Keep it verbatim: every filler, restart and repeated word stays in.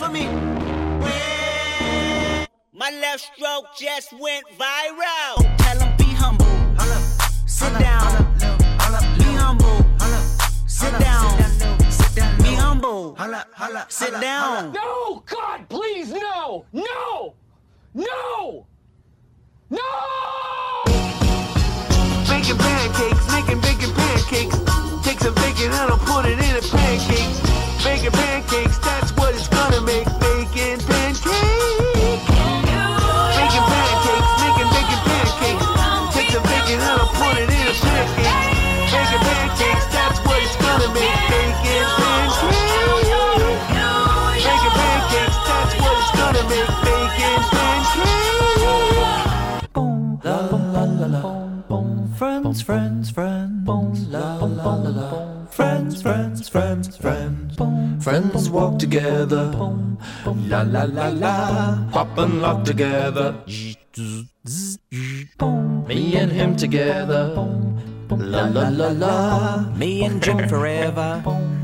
for me. My left stroke just went viral. Tell him be humble. Sit down. Be humble. Sit down. Be humble. Sit down. No, God, please, no, no, no, no! Making pancakes, making bacon pancakes. Take some bacon and I'll put it in a pancake. Bacon pancakes, that's what it's gonna make. Bacon pancakes. Making pancakes, making bacon pancakes. Take some bacon and I'll put it in a pancake. Bacon pancakes, that's what it's gonna make. Bacon pancakes. Bacon pancakes, that's what it's gonna make. Bacon pancakes. Boom, la la la la. Boom, friends, friends, friends. Boom, la la la la. Friends, friends, friends, friends. Friends walk together. La la la la. Pop and lock together. Me and him together. La la la la. Me and Jim forever.